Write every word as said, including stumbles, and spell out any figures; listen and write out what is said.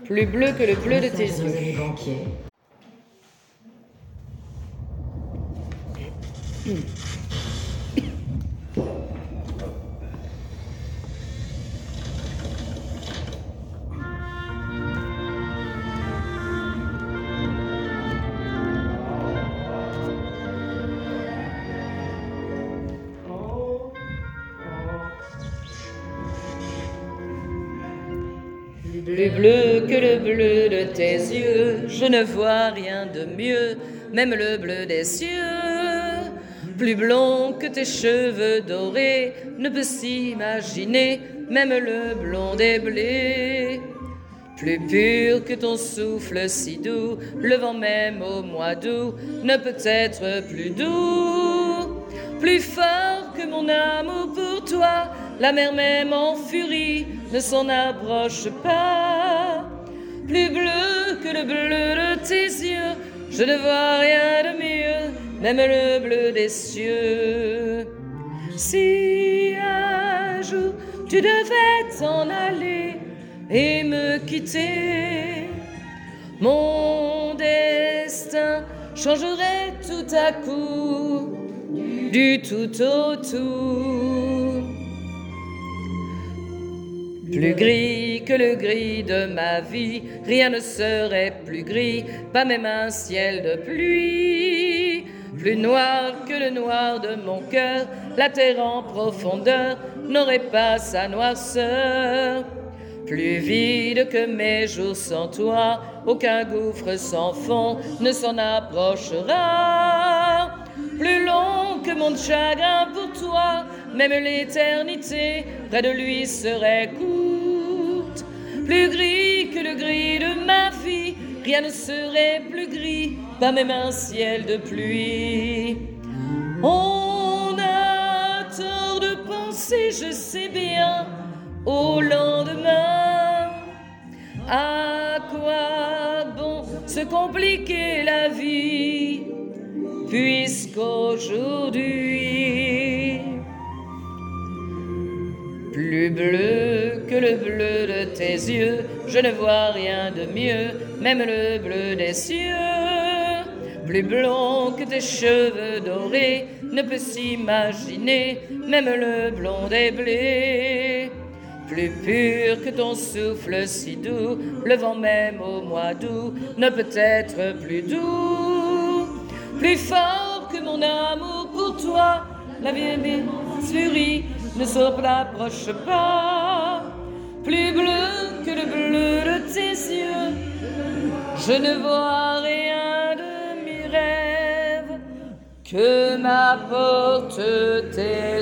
plus bleu que le bleu de tes yeux. Plus bleu que le bleu de tes yeux, je ne vois rien de mieux, même le bleu des cieux. Plus blond que tes cheveux dorés, ne peut s'imaginer, même le blond des blés. Plus pur que ton souffle si doux, le vent même au mois d'août ne peut être plus doux. Plus fort que mon amour pour toi, la mer même en furie ne s'en approche pas. Plus bleu que le bleu de tes yeux, je ne vois rien de mieux, même le bleu des cieux. Si un jour tu devais t'en aller et me quitter, mon destin changerait tout à coup, du tout au tout. Plus gris que le gris de ma vie, rien ne serait plus gris, pas même un ciel de pluie. Plus noir que le noir de mon cœur, la terre en profondeur n'aurait pas sa noirceur. Plus vide que mes jours sans toi, aucun gouffre sans fond ne s'en approchera. Plus long que mon chagrin pour toi, même l'éternité près de lui serait courte. Plus gris que le gris de ma vie, rien ne serait plus gris, pas même un ciel de pluie. On a tort de penser, je sais bien, au lendemain. À quoi bon se compliquer la vie, puisqu'aujourd'hui, plus bleu que le bleu de tes yeux, je ne vois rien de mieux, même le bleu des cieux. Plus blond que tes cheveux dorés, ne peut s'imaginer, même le blond des blés. Plus pur que ton souffle si doux, le vent même au mois d'août ne peut être plus doux. Plus fort que mon amour pour toi, la vieille furie ne s'en rapproche pas. Plus bleu que le bleu de tes yeux, je ne vois rien de mes rêves que m'apportent tes